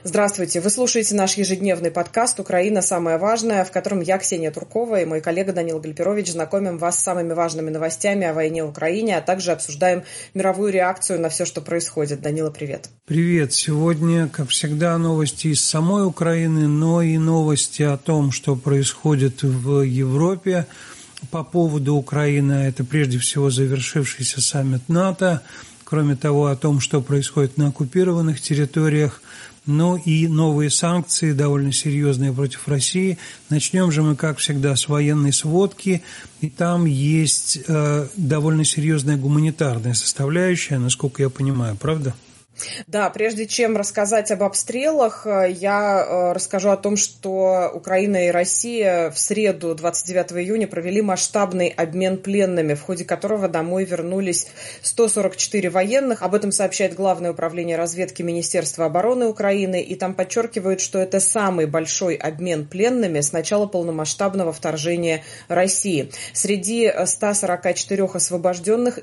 Здравствуйте. Вы слушаете наш ежедневный подкаст «Украина. Самое важное», в котором я, Ксения Туркова, и мой коллега Данил Гальперович знакомим вас с самыми важными новостями о войне в Украине, а также обсуждаем мировую реакцию на все, что происходит. Данила, привет. Привет. Сегодня, как всегда, новости из самой Украины, но и новости о том, что происходит в Европе по поводу Украины. Это прежде всего завершившийся саммит НАТО. Кроме того, о том, что происходит на оккупированных территориях, ну и новые санкции, довольно серьезные против России. Начнем же мы, как всегда, с военной сводки, и там есть довольно серьезная гуманитарная составляющая, насколько я понимаю, правда? Да, прежде чем рассказать об обстрелах, я расскажу о том, что Украина и Россия в среду, 29 июня, провели масштабный обмен пленными, в ходе которого домой вернулись 144 военных. Об этом сообщает Главное управление разведки Министерства обороны Украины, и там подчеркивают, что это самый большой обмен пленными с начала полномасштабного вторжения России. Среди 144 освобожденных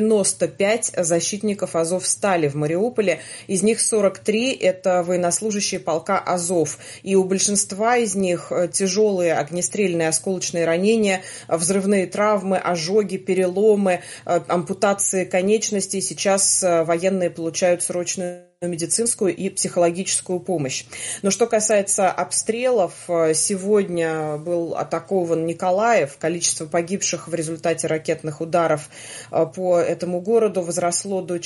95 защитников Азовстали в Мариуполе. Из них 43 – это военнослужащие полка «Азов». И у большинства из них тяжелые огнестрельные осколочные ранения, взрывные травмы, ожоги, переломы, ампутации конечностей. Сейчас военные получают срочную медицинскую и психологическую помощь. Но что касается обстрелов, сегодня был атакован Николаев. Количество погибших в результате ракетных ударов по этому городу возросло до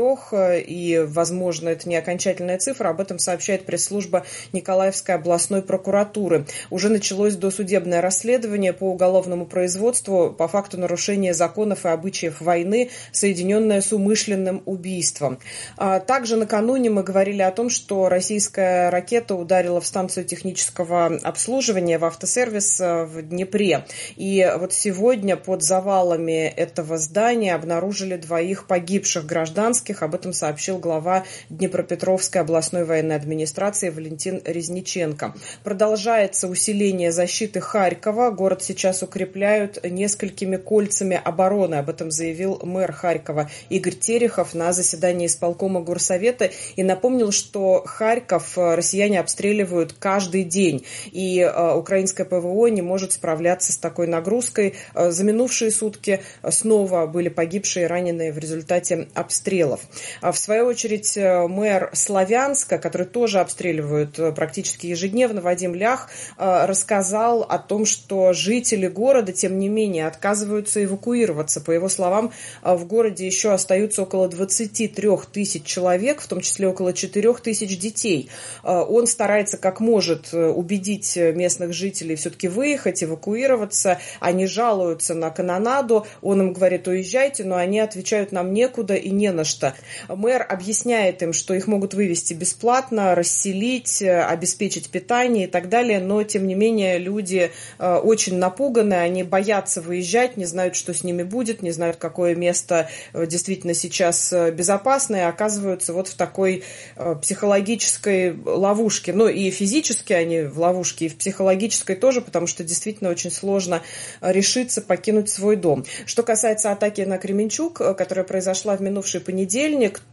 4, и, возможно, это не окончательная цифра. Об этом сообщает пресс-служба Николаевской областной прокуратуры. Уже началось досудебное расследование по уголовному производству по факту нарушения законов и обычаев войны, соединенное с умышленным убийством. Также накануне мы говорили о том, что российская ракета ударила в станцию технического обслуживания, в автосервис в Днепре. И вот сегодня под завалами этого здания обнаружили 2 погибших гражданских. Об этом сообщил глава Днепропетровской областной военной администрации Валентин Резниченко. Продолжается усиление защиты Харькова. Город сейчас укрепляют несколькими кольцами обороны. Об этом заявил мэр Харькова Игорь Терехов на заседании исполкома горсовета. И напомнил, что Харьков россияне обстреливают каждый день. И украинское ПВО не может справляться с такой нагрузкой. За минувшие сутки снова были погибшие и раненые в результате обстрелов. В свою очередь, мэр Славянска, который тоже обстреливают практически ежедневно, Вадим Лях, рассказал о том, что жители города, тем не менее, отказываются эвакуироваться. По его словам, в городе еще остаются около 23 тысяч человек, в том числе около 4 тысяч детей. Он старается как может убедить местных жителей все-таки выехать, эвакуироваться. Они жалуются на канонаду. Он им говорит: уезжайте, но они отвечают: нам некуда и не на что. Мэр объясняет им, что их могут вывезти бесплатно, расселить, обеспечить питание и так далее, но тем не менее люди очень напуганы, они боятся выезжать, не знают, что с ними будет, не знают, какое место действительно сейчас безопасное, и оказываются вот в такой психологической ловушке. Ну и физически они в ловушке, и в психологической тоже, потому что действительно очень сложно решиться покинуть свой дом. Что касается атаки на Кременчуг, которая произошла в минувший понедельник,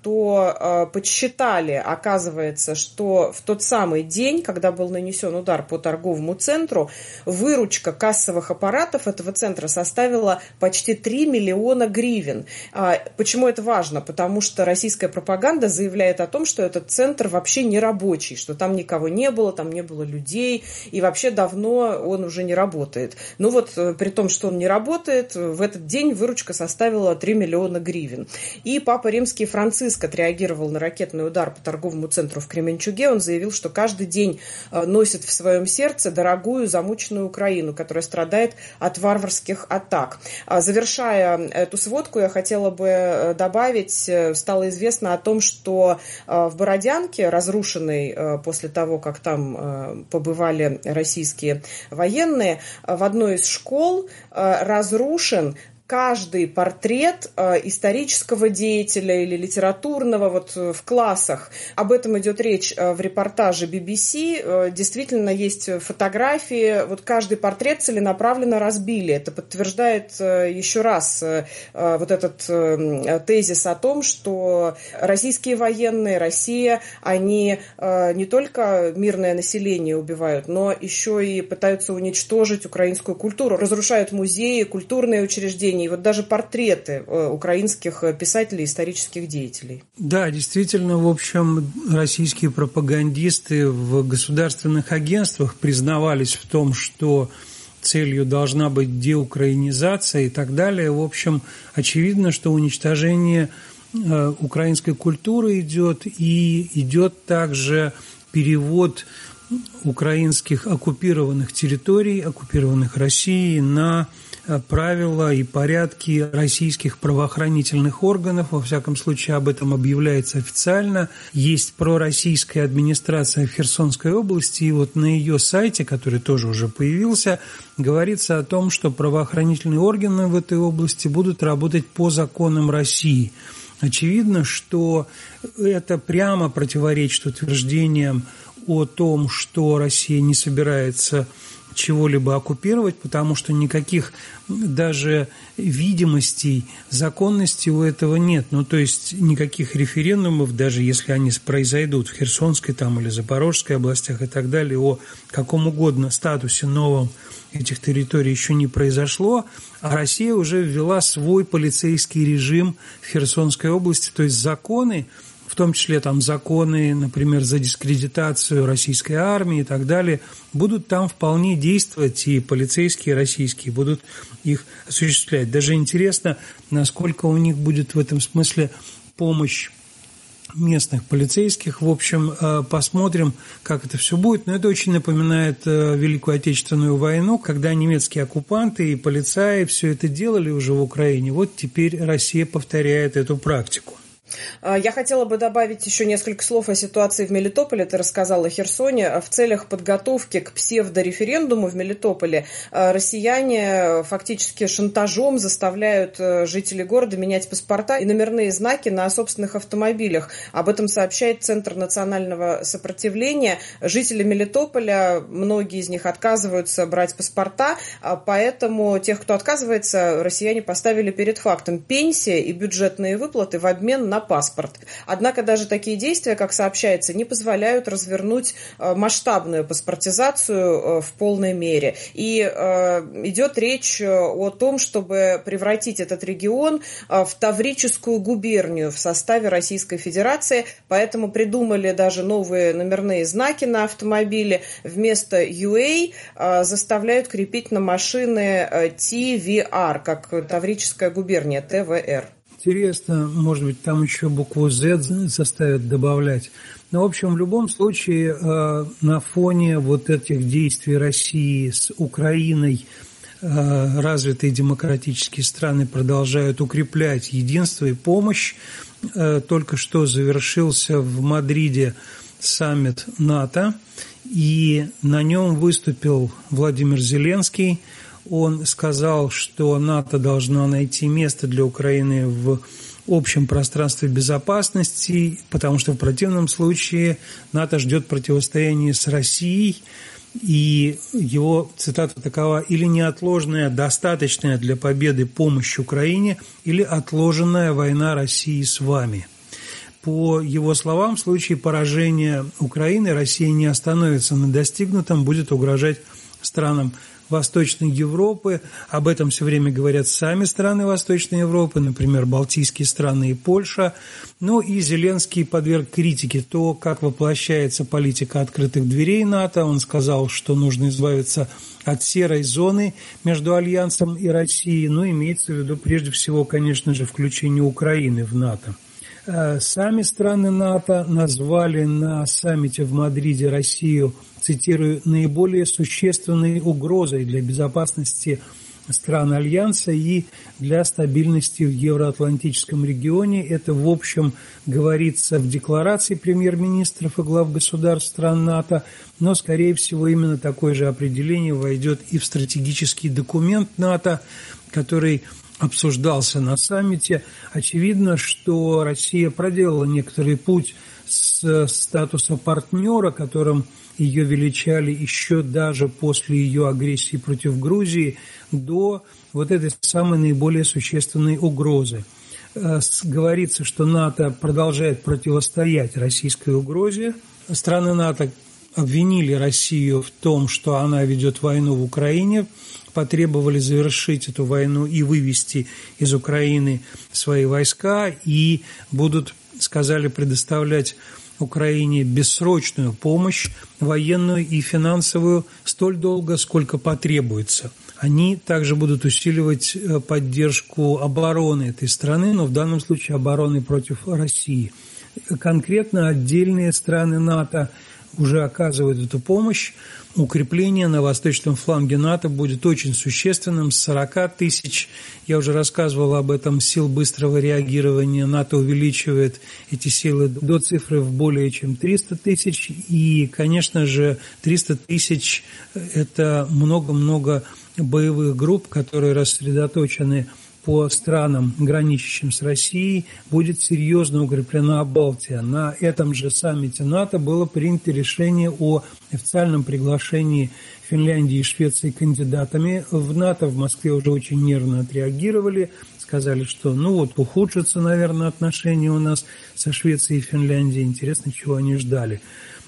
то подсчитали, оказывается, что в тот самый день, когда был нанесен удар по торговому центру, выручка кассовых аппаратов этого центра составила почти 3 миллиона гривен. Почему это важно? Потому что российская пропаганда заявляет о том, что этот центр вообще не рабочий, что там никого не было, там не было людей, и вообще давно он уже не работает. Ну вот, при том, что он не работает, в этот день выручка составила 3 миллиона гривен. И Папа Римский Франциск отреагировал на ракетный удар по торговому центру в Кременчуге. Он заявил, что каждый день носит в своем сердце дорогую замученную Украину, которая страдает от варварских атак. Завершая эту сводку, я хотела бы добавить, стало известно о том, что в Бородянке, разрушенной после того, как там побывали российские военные, в одной из школ разрушен каждый портрет исторического деятеля или литературного вот в классах. Об этом идет речь в репортаже BBC. Действительно, есть фотографии. Вот каждый портрет целенаправленно разбили. Это подтверждает еще раз вот этот тезис о том, что российские военные, Россия, они не только мирное население убивают, но еще и пытаются уничтожить украинскую культуру, разрушают музеи, культурные учреждения, и вот даже портреты украинских писателей, исторических деятелей. Да, действительно, в общем, российские пропагандисты в государственных агентствах признавались в том, что целью должна быть деукраинизация и так далее. В общем, очевидно, что уничтожение украинской культуры идет, и идет также перевод украинских оккупированных территорий, оккупированных Россией, на правила и порядки российских правоохранительных органов. Во всяком случае, об этом объявляется официально. Есть пророссийская администрация в Херсонской области, и вот на ее сайте, который тоже уже появился, говорится о том, что правоохранительные органы в этой области будут работать по законам России. Очевидно, что это прямо противоречит утверждениям о том, что Россия не собирается чего-либо оккупировать, потому что никаких даже видимостей законности у этого нет. Ну, то есть никаких референдумов, даже если они произойдут в Херсонской там, или Запорожской областях и так далее, о каком угодно статусе новом этих территорий еще не произошло, а Россия уже ввела свой полицейский режим в Херсонской области, то есть законы, в том числе там законы, например, за дискредитацию российской армии и так далее, будут там вполне действовать, и полицейские российские будут их осуществлять. Даже интересно, насколько у них будет в этом смысле помощь местных полицейских. В общем, посмотрим, как это все будет. Но это очень напоминает Великую Отечественную войну, когда немецкие оккупанты и полицаи все это делали уже в Украине. Вот теперь Россия повторяет эту практику. Я хотела бы добавить еще несколько слов о ситуации в Мелитополе. Ты рассказала о Херсоне. В целях подготовки к псевдореферендуму в Мелитополе россияне фактически шантажом заставляют жителей города менять паспорта и номерные знаки на собственных автомобилях. Об этом сообщает Центр национального сопротивления. Жители Мелитополя, многие из них отказываются брать паспорта, поэтому тех, кто отказывается, россияне поставили перед фактом: пенсия и бюджетные выплаты в обмен на паспорт. Однако даже такие действия, как сообщается, не позволяют развернуть масштабную паспортизацию в полной мере. И идет речь о том, чтобы превратить этот регион в Таврическую губернию в составе Российской Федерации. Поэтому придумали даже новые номерные знаки на автомобиле. Вместо UA заставляют крепить на машины TVR, как Таврическая губерния, ТВР. Интересно, может быть, там еще букву Z заставят добавлять. Но, в общем, в любом случае, на фоне вот этих действий России с Украиной развитые демократические страны продолжают укреплять единство и помощь. Только что завершился в Мадриде саммит НАТО, и на нем выступил Владимир Зеленский. Он сказал, что НАТО должно найти место для Украины в общем пространстве безопасности, потому что в противном случае НАТО ждет противостояние с Россией, и его цитата такова: или неотложная, достаточная для победы помощь Украине, или отложенная война России с вами. По его словам, в случае поражения Украины Россия не остановится на достигнутом, будет угрожать странам Восточной Европы. Об этом все время говорят сами страны Восточной Европы, например, Балтийские страны и Польша. Ну и Зеленский подверг критике то, как воплощается политика открытых дверей НАТО. Он сказал, что нужно избавиться от серой зоны между Альянсом и Россией. Ну, имеется в виду прежде всего, конечно же, включение Украины в НАТО. Сами страны НАТО назвали на саммите в Мадриде Россию, цитирую, наиболее существенной угрозой для безопасности стран Альянса и для стабильности в евроатлантическом регионе. Это, в общем, говорится в декларации премьер-министров и глав государств стран НАТО, но, скорее всего, именно такое же определение войдет и в стратегический документ НАТО, который обсуждался на саммите. Очевидно, что Россия проделала некоторый путь с статуса партнера, которым ее величали еще даже после ее агрессии против Грузии, до вот этой самой наиболее существенной угрозы. Говорится, что НАТО продолжает противостоять российской угрозе. Страны НАТО обвинили Россию в том, что она ведет войну в Украине, потребовали завершить эту войну и вывести из Украины свои войска, и будут, сказали, предоставлять Украине бессрочную помощь, военную и финансовую, столь долго, сколько потребуется. Они также будут усиливать поддержку обороны этой страны, но в данном случае обороны против России. Конкретно отдельные страны НАТО уже оказывают эту помощь. Укрепление на восточном фланге НАТО будет очень существенным, с 40 тысяч. Я уже рассказывал об этом, сил быстрого реагирования. НАТО увеличивает эти силы до цифры в более чем 300 тысяч. И, конечно же, 300 тысяч – это много-много боевых групп, которые рассредоточены по странам, граничащим с Россией, будет серьезно укреплена Балтия. На этом же саммите НАТО было принято решение о официальном приглашении Финляндии и Швеции кандидатами в НАТО. В Москве уже очень нервно отреагировали, сказали, что ухудшатся, наверное, отношения у нас со Швецией и Финляндией. Интересно, чего они ждали.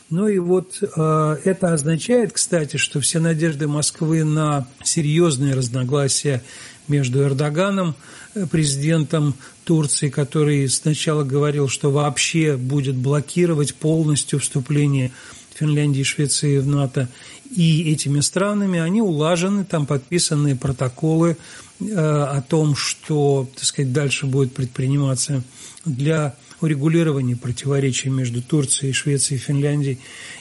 Это означает, кстати, что все надежды Москвы на серьезные разногласия между Эрдоганом, президентом Турции, который сначала говорил, что вообще будет блокировать полностью вступление Финляндии и Швеции в НАТО, и этими странами, они улажены, там подписаны протоколы о том, что, дальше будет предприниматься для урегулирования противоречий между Турцией, Швецией и Финляндией.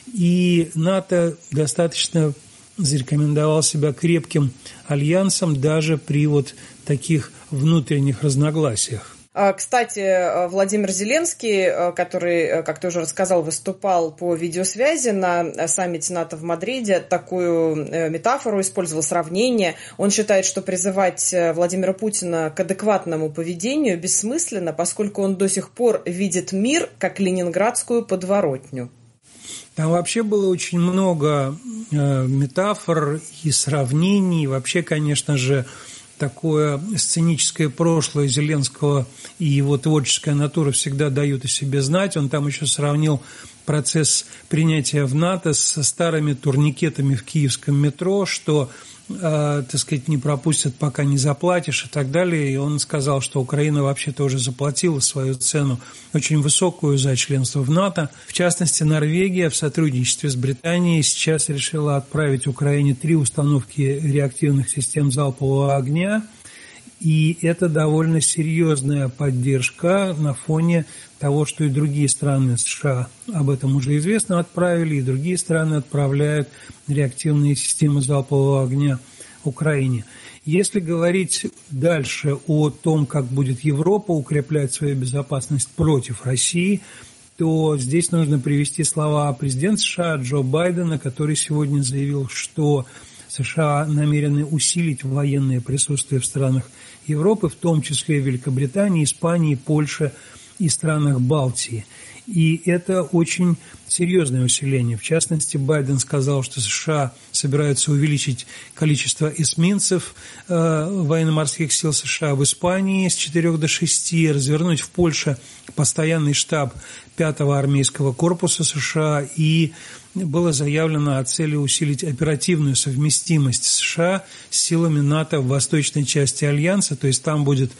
И НАТО достаточно зарекомендовал себя крепким альянсом даже при таких внутренних разногласиях. Кстати, Владимир Зеленский, который, как ты уже рассказал, выступал по видеосвязи на саммите НАТО в Мадриде, такую метафору использовал, сравнение. Он считает, что призывать Владимира Путина к адекватному поведению бессмысленно, поскольку он до сих пор видит мир как ленинградскую подворотню. Там вообще было очень много метафор и сравнений. Вообще, конечно же, такое сценическое прошлое Зеленского и его творческая натура всегда дают о себе знать. Он там еще сравнил процесс принятия в НАТО со старыми турникетами в киевском метро, что, не пропустят, пока не заплатишь и так далее. И он сказал, что Украина вообще-то уже заплатила свою цену очень высокую за членство в НАТО. В частности, Норвегия в сотрудничестве с Британией сейчас решила отправить Украине 3 установки реактивных систем залпового огня. И это довольно серьезная поддержка на фоне того, что и другие страны США об этом уже известно отправили, и другие страны отправляют реактивные системы залпового огня Украине. Если говорить дальше о том, как будет Европа укреплять свою безопасность против России, то здесь нужно привести слова президента США Джо Байдена, который сегодня заявил, что США намерены усилить военное присутствие в странах Европы, в том числе в Великобритании, Испании, Польше и странах Балтии. И это очень серьезное усиление. В частности, Байден сказал, что США собираются увеличить количество эсминцев военно-морских сил США в Испании с 4 до 6, развернуть в Польше постоянный штаб 5-го армейского корпуса США, и было заявлено о цели усилить оперативную совместимость США с силами НАТО в восточной части Альянса, то есть там будет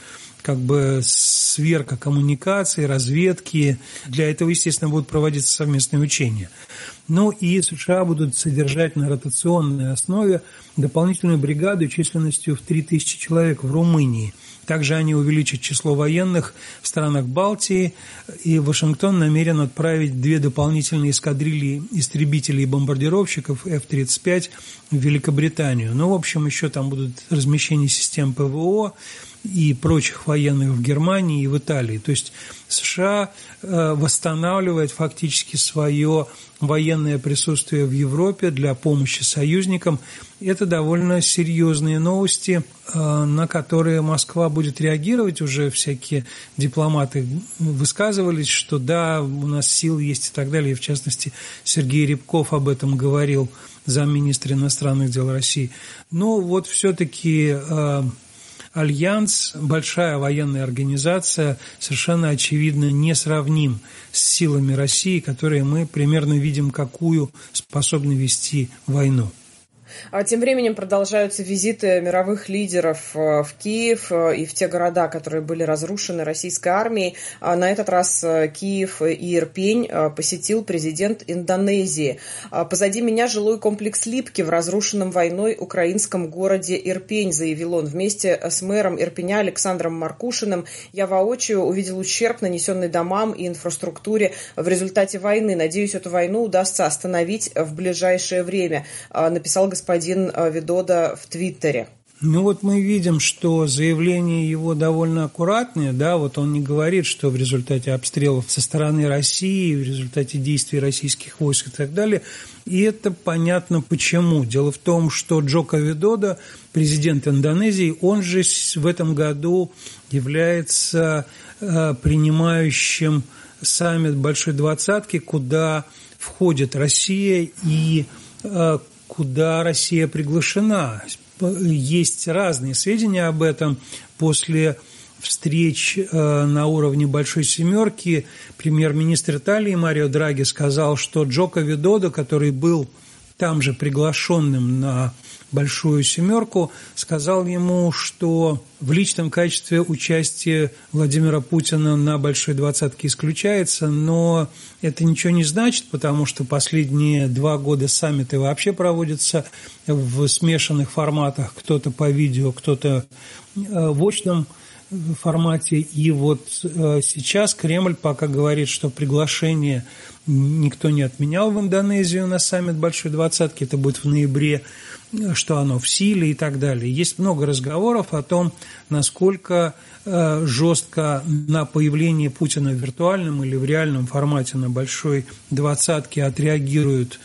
сверка коммуникаций, разведки. Для этого, естественно, будут проводиться совместные учения. И США будут содержать на ротационной основе дополнительную бригаду численностью в 3000 человек в Румынии. Также они увеличат число военных в странах Балтии, и Вашингтон намерен отправить 2 дополнительные эскадрильи истребителей и бомбардировщиков F-35 в Великобританию. В общем, еще там будут размещение систем ПВО, и прочих военных в Германии и в Италии. То есть США восстанавливает фактически свое военное присутствие в Европе для помощи союзникам. Это довольно серьезные новости, на которые Москва будет реагировать. Уже всякие дипломаты высказывались, что да, у нас силы есть и так далее. И в частности, Сергей Рябков об этом говорил, замминистра иностранных дел России. Но вот все-таки Альянс, большая военная организация, совершенно очевидно несравним с силами России, которые мы примерно видим, какую способны вести войну. А тем временем продолжаются визиты мировых лидеров в Киев и в те города, которые были разрушены российской армией. На этот раз Киев и Ирпень посетил президент Индонезии. «Позади меня жилой комплекс Липки в разрушенном войной украинском городе Ирпень», заявил он. «Вместе с мэром Ирпеня Александром Маркушиным я воочию увидел ущерб, нанесенный домам и инфраструктуре в результате войны. Надеюсь, эту войну удастся остановить в ближайшее время», написал господин Видодо в Твиттере. Ну вот мы видим, что заявление его довольно аккуратное, да, вот он не говорит, что в результате обстрелов со стороны России, в результате действий российских войск и так далее, и это понятно почему. Дело в том, что Джоко Видодо, президент Индонезии, он же в этом году является принимающим саммит Большой Двадцатки, куда входит Россия и куда Россия приглашена. Есть разные сведения об этом. После встреч на уровне Большой Семерки премьер-министр Италии Марио Драги сказал, что Джоко Видодо, который был там же приглашенным на Большую Семерку, сказал ему, что в личном качестве участие Владимира Путина на Большой Двадцатке исключается, но это ничего не значит, потому что последние 2 года саммиты вообще проводятся в смешанных форматах, кто-то по видео, кто-то в очном формате. И вот сейчас Кремль пока говорит, что приглашение никто не отменял в Индонезию на саммит Большой Двадцатки, это будет в ноябре, что оно в силе и так далее. Есть много разговоров о том, насколько жестко на появление Путина в виртуальном или в реальном формате на Большой Двадцатке отреагируют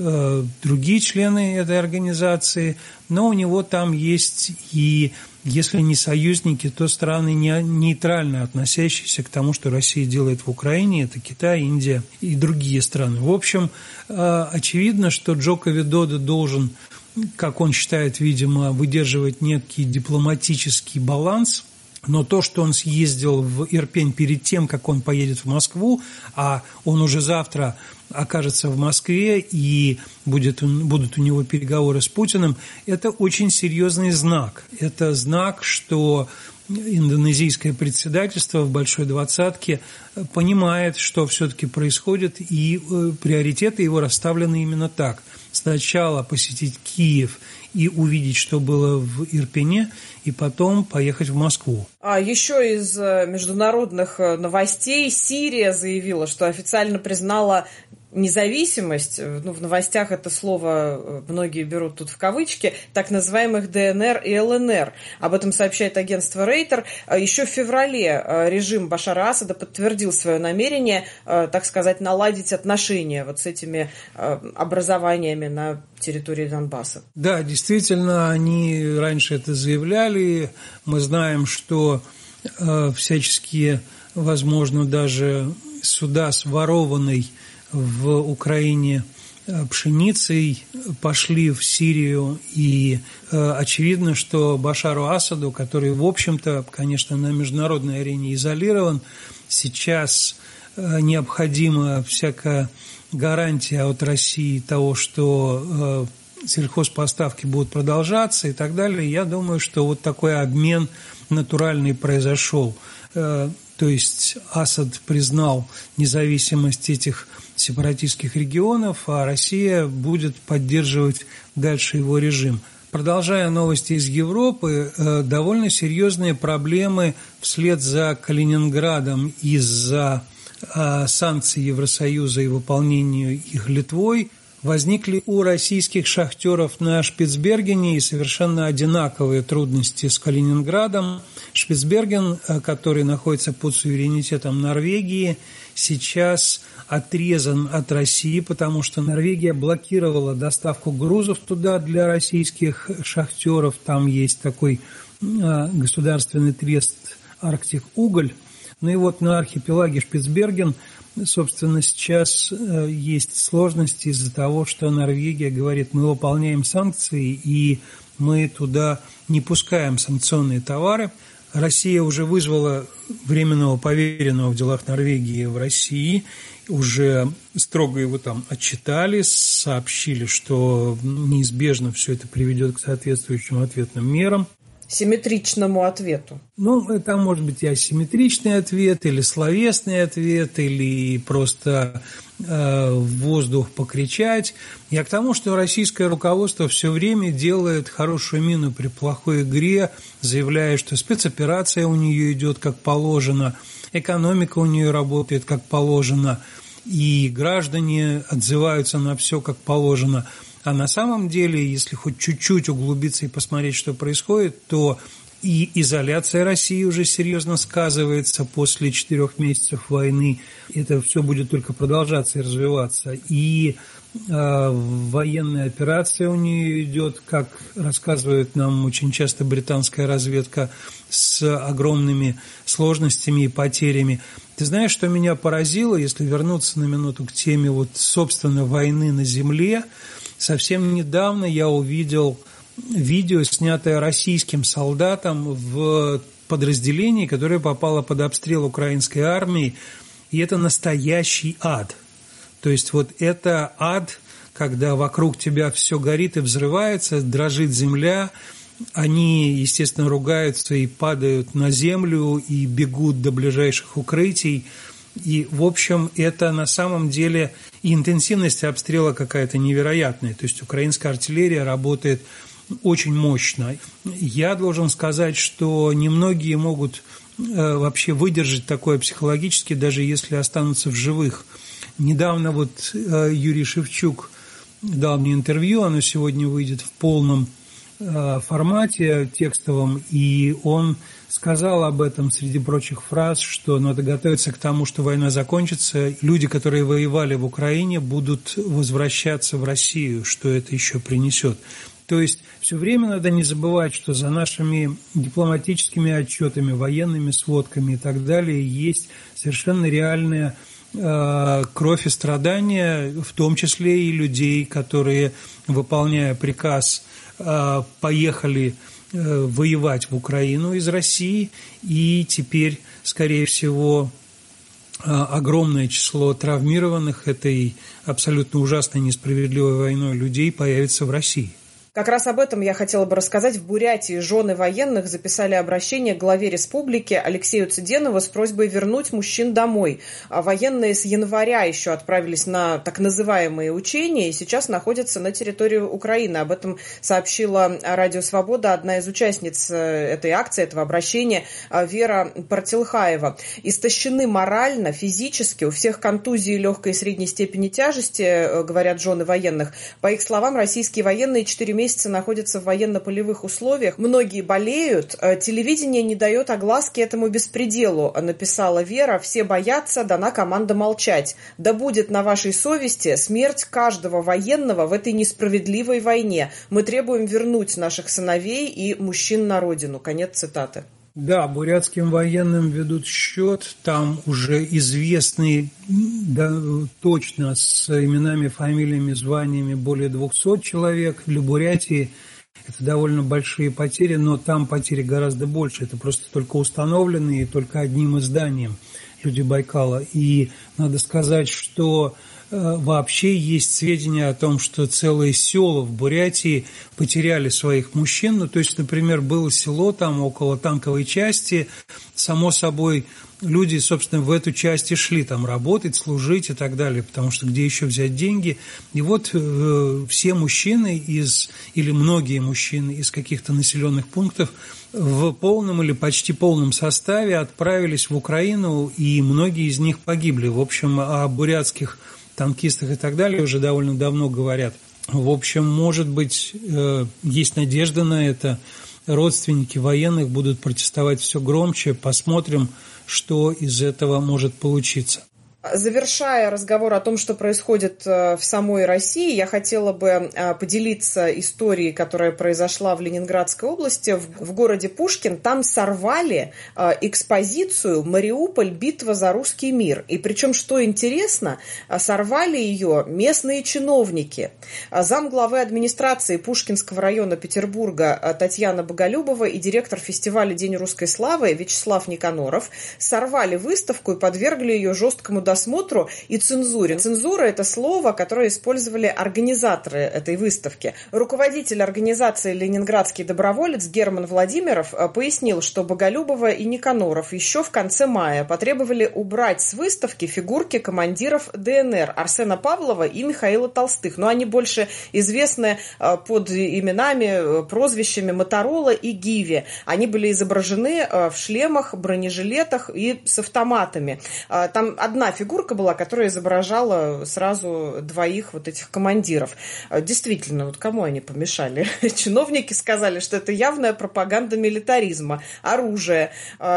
другие члены этой организации, но у него там есть и, если не союзники, то страны нейтрально относящиеся к тому, что Россия делает в Украине, это Китай, Индия и другие страны. В общем, очевидно, что Джоко Видодо должен, как он считает, видимо, выдерживать некий дипломатический баланс, но то, что он съездил в Ирпень перед тем, как он поедет в Москву, а он уже завтра окажется в Москве и будут у него переговоры с Путиным, это очень серьезный знак. Это знак, что индонезийское председательство в Большой Двадцатке понимает, что все-таки происходит, и приоритеты его расставлены именно так. Сначала посетить Киев и увидеть, что было в Ирпене, и потом поехать в Москву. А еще из международных новостей Сирия заявила, что официально признала независимость, в новостях это слово многие берут тут в кавычки, так называемых ДНР и ЛНР. Об этом сообщает агентство Рейтер. Еще в феврале режим Башара Асада подтвердил свое намерение, так сказать, наладить отношения вот с этими образованиями на территории Донбасса. Да, действительно, они раньше это заявляли. Мы знаем, что всяческие, возможно, даже суда с ворованной в Украине пшеницей пошли в Сирию, и очевидно, что Башару Асаду, который, в общем-то, конечно, на международной арене изолирован, сейчас необходима всякая гарантия от России того, что сельхозпоставки будут продолжаться и так далее. Я думаю, что вот такой обмен натуральный произошел. То есть Асад признал независимость этих сепаратистских регионов, а Россия будет поддерживать дальше его режим. Продолжая новости из Европы, довольно серьезные проблемы вслед за Калининградом из-за санкций Евросоюза и выполнению их Литвой Возникли у российских шахтеров на Шпицбергене и совершенно одинаковые трудности с Калининградом. Шпицберген, который находится под суверенитетом Норвегии, сейчас отрезан от России, потому что Норвегия блокировала доставку грузов туда для российских шахтеров. Там есть такой государственный трест «Арктик Уголь». Ну и вот на архипелаге Шпицберген, собственно, сейчас есть сложности из-за того, что Норвегия говорит, мы выполняем санкции и мы туда не пускаем санкционные товары. Россия уже вызвала временного поверенного в делах Норвегии в России, уже строго его там отчитали, сообщили, что неизбежно все это приведет к соответствующим ответным мерам. Симметричному ответу. Ну, там может быть и асимметричный ответ, или словесный ответ, или просто в воздух покричать. Я к тому, что российское руководство все время делает хорошую мину при плохой игре, заявляя, что спецоперация у нее идет как положено, экономика у нее работает как положено, и граждане отзываются на все как положено. А на самом деле, если хоть чуть-чуть углубиться и посмотреть, что происходит, то и изоляция России уже серьезно сказывается после 4 месяцев войны. Это все будет только продолжаться и развиваться. И военная операция у нее идет, как рассказывает нам очень часто британская разведка, с огромными сложностями и потерями. Ты знаешь, что меня поразило, если вернуться на минуту к теме вот, собственно, войны на земле? Совсем недавно я увидел видео, снятое российским солдатом в подразделении, которое попало под обстрел украинской армии, и это настоящий ад. То есть вот это ад, когда вокруг тебя все горит и взрывается, дрожит земля, они, естественно, ругаются и падают на землю, и бегут до ближайших укрытий. И, в общем, это на самом деле и интенсивность обстрела какая-то невероятная. То есть украинская артиллерия работает очень мощно. Я должен сказать, что немногие могут вообще выдержать такое психологически, даже если останутся в живых. Недавно вот Юрий Шевчук дал мне интервью, оно сегодня выйдет в полном формате текстовом, и он сказал об этом среди прочих фраз, что надо готовиться к тому, что война закончится, люди, которые воевали в Украине, будут возвращаться в Россию, что это еще принесет. То есть все время надо не забывать, что за нашими дипломатическими отчетами, военными сводками и так далее есть совершенно реальная кровь и страдания, в том числе и людей, которые, выполняя приказ, поехали воевать в Украину из России, и теперь, скорее всего, огромное число травмированных этой абсолютно ужасной, несправедливой войной людей появится в России. Как раз об этом я хотела бы рассказать. В Бурятии жены военных записали обращение к главе республики Алексею Цыденову с просьбой вернуть мужчин домой. А военные с января еще отправились на так называемые учения и сейчас находятся на территории Украины. Об этом сообщила Радио Свобода одна из участниц этой акции, этого обращения, Вера Партилхаева. Истощены морально, физически, у всех контузии легкой и средней степени тяжести, говорят жены военных. По их словам, российские военные 4 месяца находятся в военно-полевых условиях. Многие болеют. Телевидение не дает огласки этому беспределу, написала Вера. Все боятся, дана команда молчать. Да будет на вашей совести смерть каждого военного в этой несправедливой войне. Мы требуем вернуть наших сыновей и мужчин на родину. Конец цитаты. Да, бурятским военным ведут счет, там уже известны точно с именами, фамилиями, званиями более 200 человек. Для Бурятии это довольно большие потери, но там потери гораздо больше. Это просто только установленные, только одним изданием люди Байкала. И надо сказать, что вообще есть сведения о том, что целые села в Бурятии потеряли своих мужчин. Ну, то есть, например, было село там около танковой части. Само собой, люди, собственно, в эту часть и шли там работать, служить и так далее, потому что где еще взять деньги? И вот все мужчины или многие мужчины из каких-то населенных пунктов в полном или почти полном составе отправились в Украину, и многие из них погибли. В общем, о бурятских танкистах и так далее уже довольно давно говорят. В общем, может быть, есть надежда на это. Родственники военных будут протестовать все громче. Посмотрим, что из этого может получиться. Завершая разговор о том, что происходит в самой России, я хотела бы поделиться историей, которая произошла в Ленинградской области, в городе Пушкин. Там сорвали экспозицию «Мариуполь. Битва за русский мир». И причем, что интересно, сорвали ее местные чиновники. Замглавы администрации Пушкинского района Петербурга Татьяна Боголюбова и директор фестиваля «День русской славы» Вячеслав Никаноров сорвали выставку и подвергли ее жесткому досмотру и цензуре. Цензура – это слово, которое использовали организаторы этой выставки. Руководитель организации «Ленинградский доброволец» Герман Владимиров пояснил, что Боголюбова и Никаноров еще в конце мая потребовали убрать с выставки фигурки командиров ДНР Арсена Павлова и Михаила Толстых. Но они больше известны под именами, прозвищами Моторола и Гиви. Они были изображены в шлемах, бронежилетах и с автоматами. Там одна фигурка была, которая изображала сразу двоих вот этих командиров. Действительно, вот кому они помешали? Чиновники сказали, что это явная пропаганда милитаризма, оружия.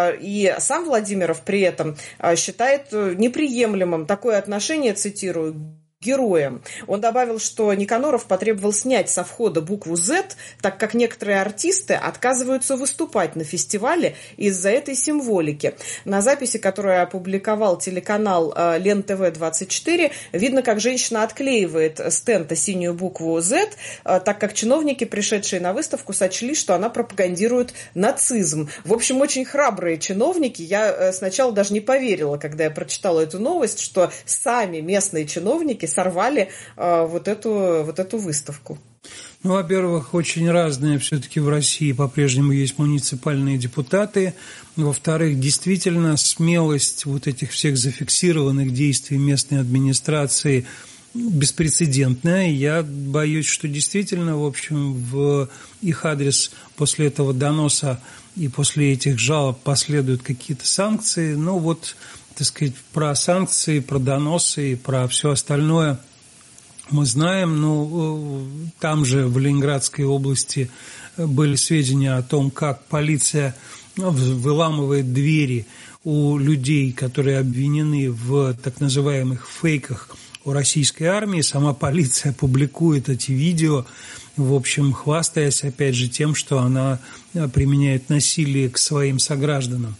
И сам Владимиров при этом считает неприемлемым такое отношение, цитирую, героем. Он добавил, что Никаноров потребовал снять со входа букву «Z», так как некоторые артисты отказываются выступать на фестивале из-за этой символики. На записи, которую опубликовал телеканал Лен ТВ-24, видно, как женщина отклеивает с тента синюю букву «Z», так как чиновники, пришедшие на выставку, сочли, что она пропагандирует нацизм. В общем, очень храбрые чиновники. Я сначала даже не поверила, когда я прочитала эту новость, что сами местные чиновники сорвали вот эту выставку. Ну, во-первых, очень разные все-таки в России по-прежнему есть муниципальные депутаты. Во-вторых, действительно смелость вот этих всех зафиксированных действий местной администрации беспрецедентная. Я боюсь, что действительно, в общем, в их адрес после этого доноса и после этих жалоб последуют какие-то санкции. Ну, вот, так сказать, про санкции, про доносы и про все остальное мы знаем. Ну, там же в Ленинградской области были сведения о том, как полиция выламывает двери у людей, которые обвинены в так называемых фейках о российской армии. Сама полиция публикует эти видео, в общем, хвастаясь, опять же, тем, что она применяет насилие к своим согражданам.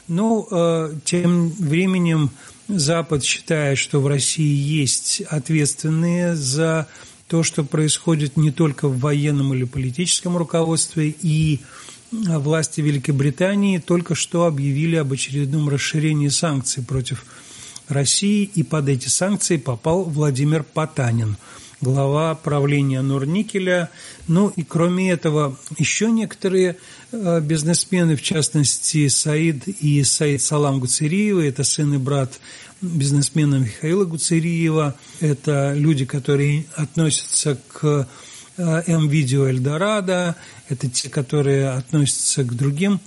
Но тем временем Запад считает, что в России есть ответственные за то, что происходит не только в военном или политическом руководстве, и власти Великобритании только что объявили об очередном расширении санкций против России, и под эти санкции попал Владимир Потанин, глава правления Норникеля. Ну и кроме этого еще некоторые бизнесмены, в частности Саид и Саид Салам Гуцериевы, это сын и брат бизнесмена Михаила Гуцериева, это люди, которые относятся к М-Видео Эльдорадо, это те, которые относятся к другим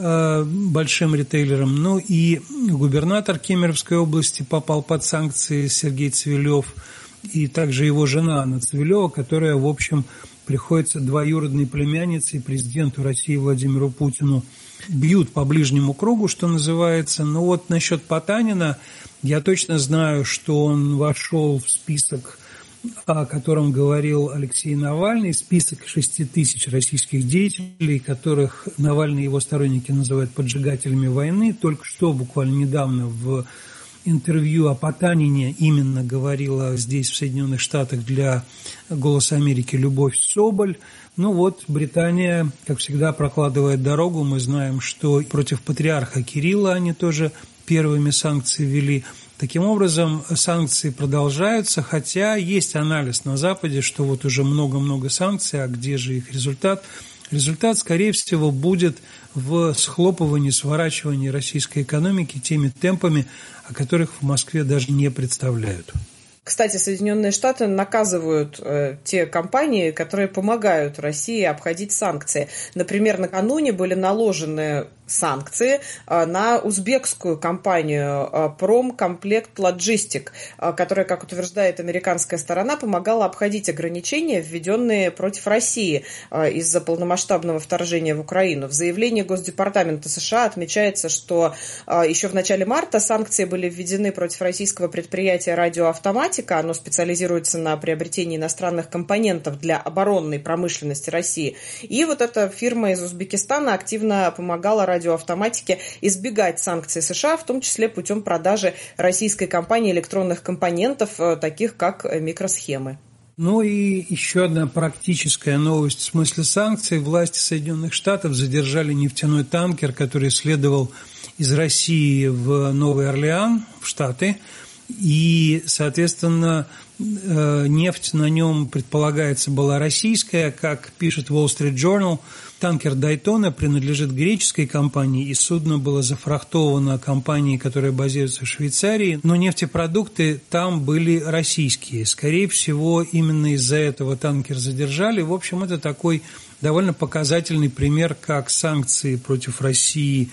большим ритейлерам. Ну и губернатор Кемеровской области попал под санкции Сергей Цвилев, и также его жена Анна Цвилева, которая, в общем, приходится двоюродной племянницей президенту России Владимиру Путину. Бьют по ближнему кругу, что называется. Но вот насчет Потанина я точно знаю, что он вошел в список, о котором говорил Алексей Навальный, список 6 тысяч российских деятелей, которых Навальный и его сторонники называют поджигателями войны. Только что, буквально недавно, в интервью о Потанине именно говорила здесь, в Соединенных Штатах, для «Голоса Америки» Любовь Соболь. Ну вот, Британия, как всегда, прокладывает дорогу. Мы знаем, что против патриарха Кирилла они тоже первыми санкции ввели. Таким образом, санкции продолжаются, хотя есть анализ на Западе, что вот уже много-много санкций, а где же их результат? Результат, скорее всего, будет в схлопывании, сворачивании российской экономики теми темпами, о которых в Москве даже не представляют. Кстати, Соединенные Штаты наказывают те компании, которые помогают России обходить санкции. Например, накануне были наложены санкции на узбекскую компанию Proмкомплект Logistic, которая, как утверждает американская сторона, помогала обходить ограничения, введенные против России из-за полномасштабного вторжения в Украину. В заявлении Госдепартамента США отмечается, что еще в начале марта санкции были введены против российского предприятия «Радиоавтоматика». Оно специализируется на приобретении иностранных компонентов для оборонной промышленности России. И вот эта фирма из Узбекистана активно помогала «Радиоавтоматике» избегать санкций США, в том числе путем продажи российской компании электронных компонентов, таких как микросхемы. Ну и еще одна практическая новость в смысле санкций. Власти Соединенных Штатов задержали нефтяной танкер, который следовал из России в Новый Орлеан, в Штаты. И, соответственно, нефть на нем, предполагается, была российская. Как пишет Wall Street Journal, танкер «Дайтона» принадлежит греческой компании, и судно было зафрахтовано компанией, которая базируется в Швейцарии, но нефтепродукты там были российские. Скорее всего, именно из-за этого танкер задержали. В общем, это такой довольно показательный пример, как санкции против России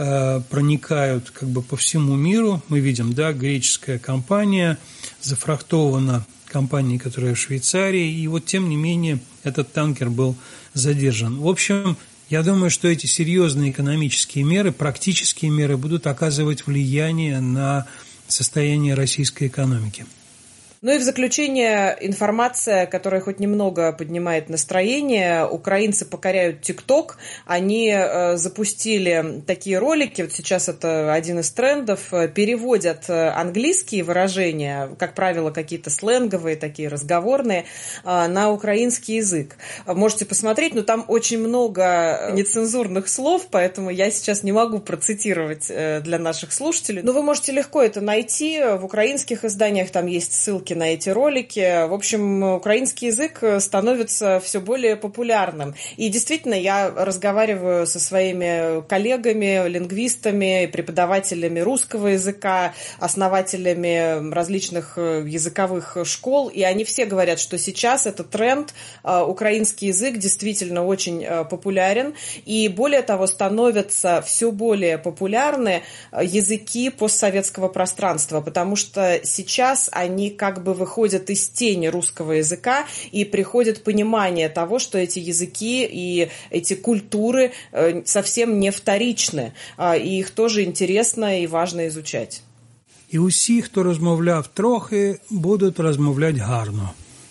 проникают как бы по всему миру. Мы видим, да, греческая компания зафрахтована компанией, которая в Швейцарии, и вот тем не менее этот танкер был задержан. В общем, я думаю, что эти серьезные экономические меры, практические меры будут оказывать влияние на состояние российской экономики. Ну и в заключение информация, которая хоть немного поднимает настроение. Украинцы покоряют ТикТок. Они запустили такие ролики, вот сейчас это один из трендов, переводят английские выражения, как правило, какие-то сленговые, такие разговорные, на украинский язык. Можете посмотреть, но там очень много нецензурных слов, поэтому я сейчас не могу процитировать для наших слушателей. Но вы можете легко это найти. В украинских изданиях там есть ссылки на эти ролики. В общем, украинский язык становится все более популярным. И действительно, я разговариваю со своими коллегами, лингвистами, преподавателями русского языка, основателями различных языковых школ, и они все говорят, что сейчас это тренд, украинский язык действительно очень популярен, и более того, становятся все более популярны языки постсоветского пространства, потому что сейчас они как бы выходят из тени русского языка, и приходит понимание того, что эти языки и эти культуры совсем не вторичны, и их тоже интересно и важно изучать. І усі, хто розмовляв трохи, будуть розмовляти гарно.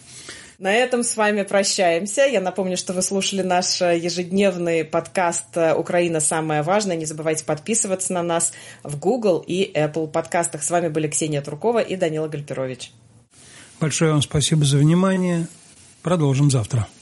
На этом с вами прощаемся. Я напомню, что вы слушали наш ежедневный подкаст «Украина. Самое важное». Не забывайте подписываться на нас в Google и Apple подкастах. С вами были Ксения Туркова и Данила Гальперович. Большое вам спасибо за внимание. Продолжим завтра.